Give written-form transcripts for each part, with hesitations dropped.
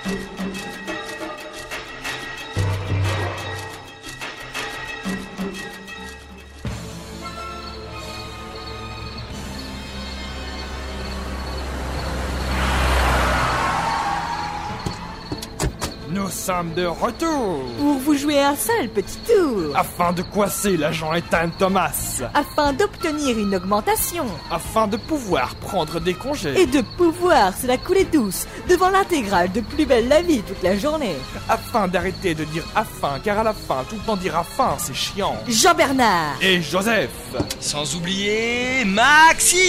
Nous sommes de retour Pour vous jouer un seul petit tour. afin de coincer l'agent Ethan Thomas, Afin d'obtenir une augmentation. afin de pouvoir prendre des congés, Et de pouvoir se la couler douce devant l'intégrale de Plus belle la vie toute la journée. afin d'arrêter de dire afin, car à la fin, tout le temps dire afin, c'est chiant. Jean-Bernard. Et Joseph. Sans oublier Maxime.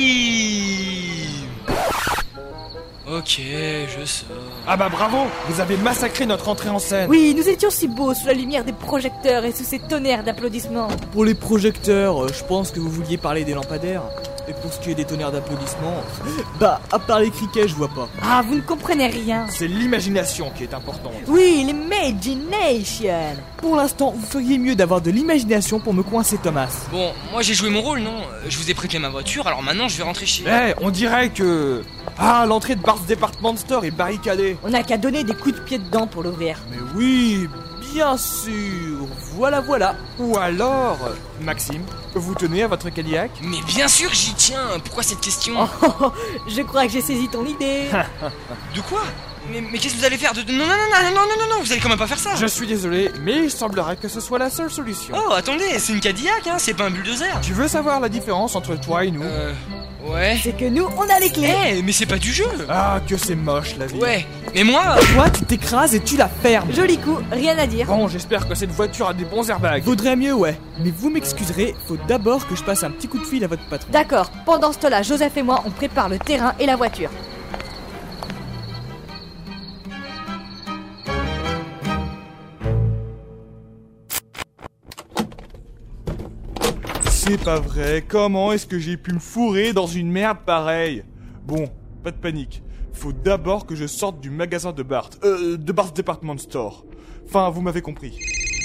Ok, je sors. Ah bah bravo, vous avez massacré notre entrée en scène. Oui, nous étions si beaux sous la lumière des projecteurs et sous ces tonnerres d'applaudissements. Pour les projecteurs, je pense que vous vouliez parler des lampadaires. Et pour ce qui est des tonnerres d'applaudissements, bah, à part les criquets, je vois pas. Ah, vous ne comprenez rien. C'est l'imagination qui est importante. Oui, l'imagination. Pour l'instant, vous feriez mieux d'avoir de l'imagination pour me coincer Thomas. Bon, moi j'ai joué mon rôle, non? Je vous ai prêté ma voiture, alors maintenant je vais rentrer chez... Eh, on dirait que... Ah, l'entrée de Bart's Department Store est barricadée. On n'a qu'à donner des coups de pied dedans pour l'ouvrir. Mais oui, bien sûr. Voilà. Ou alors... Maxime, vous tenez à votre Cadillac? Mais bien sûr que j'y tiens, pourquoi cette question? Oh, je crois que j'ai saisi ton idée. De quoi? Mais qu'est-ce que vous allez faire non, vous allez quand même pas faire ça. Je suis désolé, mais il semblerait que ce soit la seule solution. Oh, attendez, c'est une Cadillac, hein, c'est pas un bulldozer. Tu veux savoir la différence entre toi et nous? Ouais. C'est que nous, on a les clés. Eh, mais c'est pas du jeu. Ah, que c'est moche la vie. Ouais, mais moi... Toi, tu t'écrases et tu la fermes. Joli coup, rien à dire. Bon, j'espère que cette voiture a des bons airbags. Vaudrait mieux, ouais. Mais vous m'excuserez, faut d'abord que je passe un petit coup de fil à votre patron. D'accord, pendant ce temps-là, Joseph et moi, on prépare le terrain et la voiture. C'est pas vrai, comment est-ce que j'ai pu me fourrer dans une merde pareille? Bon, pas de panique. Faut d'abord que je sorte du magasin de Bart. De Bart's Department Store. Enfin, vous m'avez compris.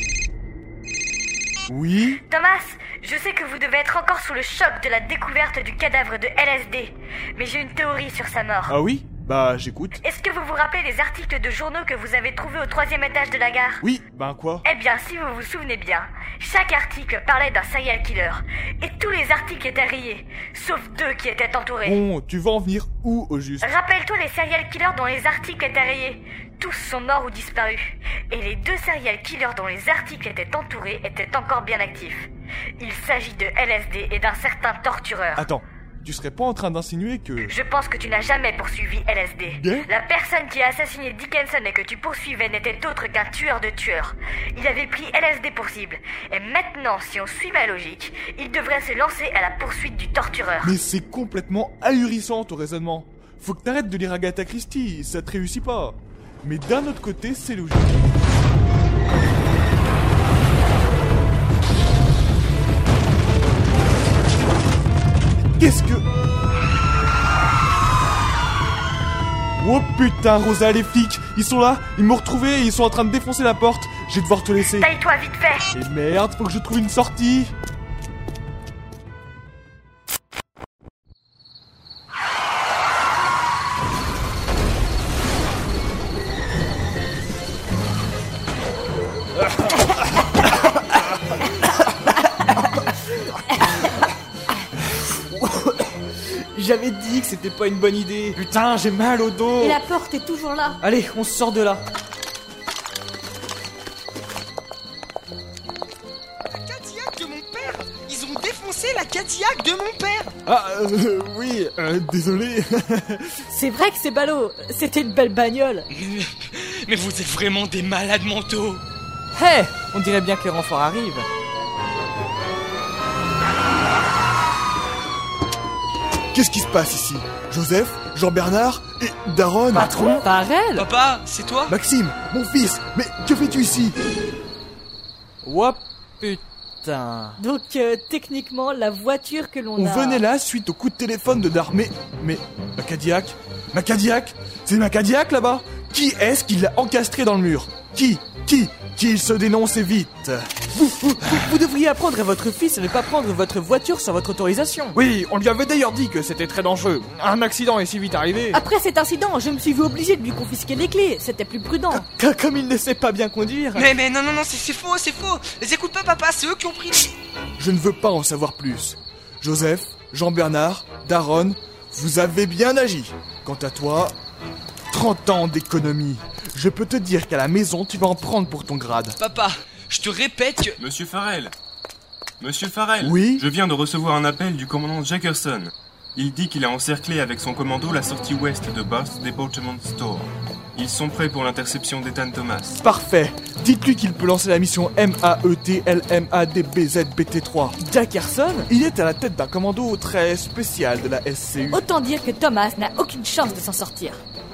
Oui? Thomas, je sais que vous devez être encore sous le choc de la découverte du cadavre de LSD, mais j'ai une théorie sur sa mort. Ah oui? Bah, j'écoute. Est-ce que vous vous rappelez des articles de journaux que vous avez trouvés au 3e étage de la gare? Oui, ben quoi? Eh bien, si vous vous souvenez bien, chaque article parlait d'un serial killer, et tous les articles étaient rayés, sauf 2 qui étaient entourés. Bon, tu vas en venir où au juste? Rappelle-toi les serial killers dont les articles étaient rayés. Tous sont morts ou disparus. Et les 2 serial killers dont les articles étaient entourés étaient encore bien actifs. Il s'agit de LSD et d'un certain tortureur. Attends, tu serais pas en train d'insinuer que... Je pense que tu n'as jamais poursuivi LSD. Bien. La personne qui a assassiné Dickinson et que tu poursuivais n'était autre qu'un tueur de tueurs. Il avait pris LSD pour cible. Et maintenant, si on suit ma logique, il devrait se lancer à la poursuite du tortureur. Mais c'est complètement ahurissant ton raisonnement. Faut que t'arrêtes de lire Agatha Christie, ça te réussit pas. Mais d'un autre côté, c'est logique. Qu'est-ce que... Oh putain, Rosa, les flics, ils sont là, ils m'ont retrouvé et ils sont en train de défoncer la porte. Je vais devoir te laisser. Taille-toi vite fait. Et merde, faut que je trouve une sortie. J'avais dit que c'était pas une bonne idée. Putain, j'ai mal au dos. Et la porte est toujours là. Allez, on sort de là. La Cadillac de mon père. Ils ont défoncé la Cadillac de mon père. Ah, oui, désolé. C'est vrai que c'est ballot. C'était une belle bagnole. Mais vous êtes vraiment des malades mentaux. Hé, on dirait bien que les renforts arrivent. Qu'est-ce qui se passe ici? Joseph, Jean-Bernard et Daron. Patron, Farrell. Papa, c'est toi? Maxime, mon fils, mais que fais-tu ici? Oh putain. Donc, techniquement, la voiture que l'on On a... venait là suite au coup de téléphone de Dar. Mais ma Cadillac? Ma Cadillac? C'est ma Cadillac là-bas? Qui est-ce qui l'a encastré dans le mur? Qui? Qu'il se dénonce et vite. Vous devriez apprendre à votre fils à ne pas prendre votre voiture sans votre autorisation. Oui, on lui avait d'ailleurs dit que c'était très dangereux. Un accident est si vite arrivé. Après cet incident, je me suis vu obligé de lui confisquer les clés. C'était plus prudent. Comme il ne sait pas bien conduire. Mais non, c'est faux. Les écoute pas, papa, c'est eux qui ont pris les... Je ne veux pas en savoir plus. Joseph, Jean-Bernard, Daron, vous avez bien agi. Quant à toi, 30 ans d'économie. Je peux te dire qu'à la maison, tu vas en prendre pour ton grade. Papa, je te répète que... Monsieur Farrell. Monsieur Farrell. Oui ? Je viens de recevoir un appel du commandant Jackerson. Il dit qu'il a encerclé avec son commando la sortie ouest de Bart's Department Store. Ils sont prêts pour l'interception d'Ethan Thomas. Parfait. Dites-lui qu'il peut lancer la mission MAETLMADBZBT3. Jackerson ? Il est à la tête d'un commando très spécial de la SCU. Autant dire que Thomas n'a aucune chance de s'en sortir.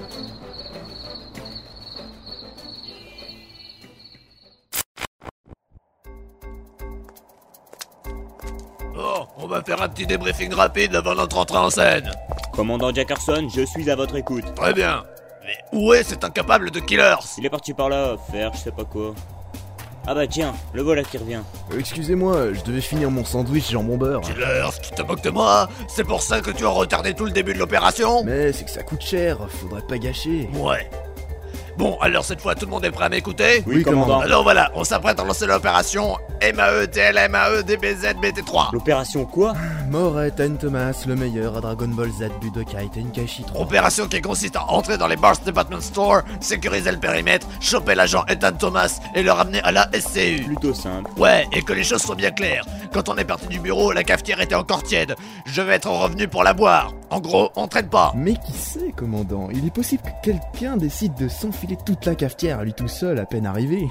Bon, on va faire un petit débriefing rapide avant notre entrée en scène. Commandant Jackerson, je suis à votre écoute. Très bien. Mais où est cet incapable de Killers? Il est parti par là, faire je sais pas quoi. Ah bah tiens, le voilà qui revient. Excusez-moi, je devais finir mon sandwich jambon beurre. Killers, tu te moques de moi? C'est pour ça que tu as retardé tout le début de l'opération? Mais c'est que ça coûte cher, faudrait pas gâcher. Ouais. Bon, alors cette fois, tout le monde est prêt à m'écouter? Oui, commandant. Alors voilà, on s'apprête à lancer l'opération MAETLMAEDBZBT3. L'opération quoi? Mort à Ethan Thomas, le meilleur à Dragon Ball Z Budokai Tenkaichi 3. Opération qui consiste à entrer dans les Bart's Department Store, sécuriser le périmètre, choper l'agent Ethan Thomas et le ramener à la SCU. Plutôt simple. Ouais, et que les choses soient bien claires. Quand on est parti du bureau, la cafetière était encore tiède. Je vais être revenu pour la boire. En gros, on traîne pas. Mais qui sait, commandant? Il est possible que quelqu'un décide de s'enfiler toute la cafetière à lui tout seul à peine arrivé.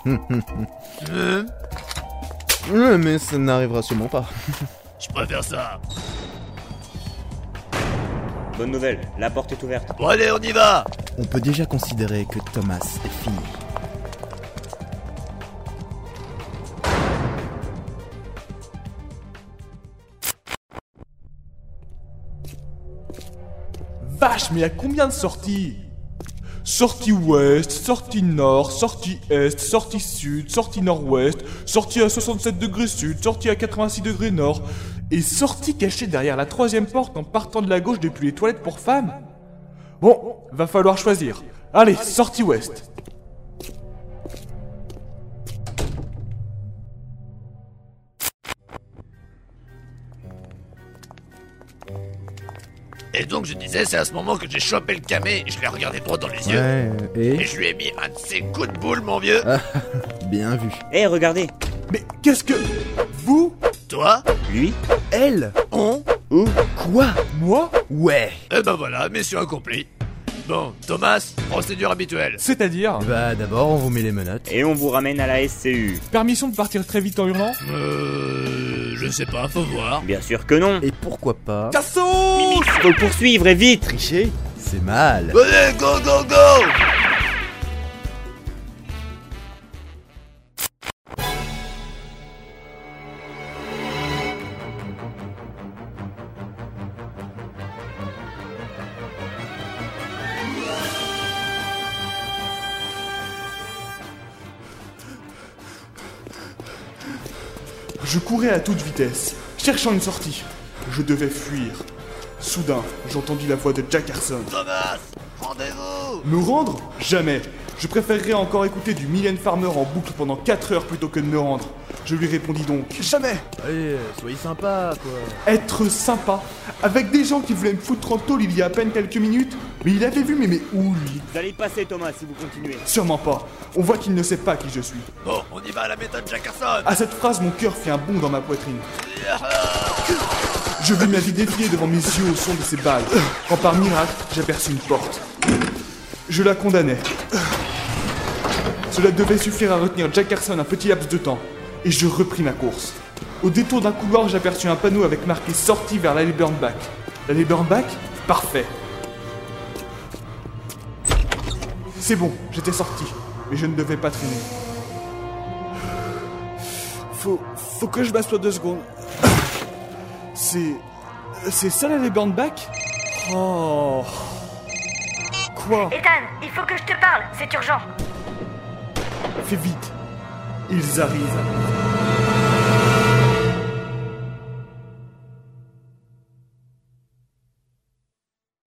Mais ça n'arrivera sûrement pas. Je préfère ça. Bonne nouvelle, la porte est ouverte. Bon allez, on y va. On peut déjà considérer que Thomas est fini. Vache, mais il y a combien de sorties? Sortie ouest, sortie nord, sortie est, sortie sud, sortie nord-ouest, sortie à 67 degrés sud, sortie à 86 degrés nord, et sortie cachée derrière la troisième porte en partant de la gauche depuis les toilettes pour femmes. Bon, va falloir choisir. Allez, sortie ouest. Et donc je disais, c'est à ce moment que j'ai chopé le camé, je l'ai regardé droit dans les yeux, Ouais, et je lui ai mis un de ces coups de boule, mon vieux. bien vu. Eh, regardez. Mais qu'est-ce que... Vous? Toi, Lui? Elle? on, Quoi? Moi? Ouais. et ben voilà, mission accomplie. Bon, Thomas, procédure habituelle. C'est-à-dire? Bah d'abord on vous met les menottes. Et on vous ramène à la SCU. Permission de partir très vite en hurlant? Je sais pas, faut voir. Bien sûr que non. Et pourquoi pas Casso! Faut le poursuivre et vite. tricher? C'est mal. Allez, go, go, go! Je courais à toute vitesse, cherchant une sortie. Je devais fuir. Soudain, j'entendis la voix de Jackerson. Thomas, rendez-vous! Me rendre? Jamais. Je préférerais encore écouter du Mylène Farmer en boucle pendant 4 heures plutôt que de me rendre. Je lui répondis donc, jamais. Allez, soyez sympa quoi. Être sympa, avec des gens qui voulaient me foutre en tôle il y a à peine quelques minutes. Mais il avait vu, mais où lui? Vous allez y passer, Thomas, si vous continuez. Sûrement pas. On voit qu'il ne sait pas qui je suis. Bon, on y va à la méthode Jackerson! À cette phrase, mon cœur fit un bond dans ma poitrine. Je vis ma vie défiler devant mes yeux au son de ces balles, quand par miracle, j'aperçus une porte. Je la condamnais. Cela devait suffire à retenir Jackerson un petit laps de temps, et je repris ma course. Au détour d'un couloir, j'aperçus un panneau avec marqué « Sortie vers l'allée Burnback ». L'allée Burnback? Parfait. C'est bon, j'étais sorti, mais je ne devais pas traîner. Faut que je m'assoie 2 secondes. C'est ça l'allée Burnback? Oh... Quoi? Ethan, il faut que je te parle, c'est urgent. Fais vite. Ils arrivent.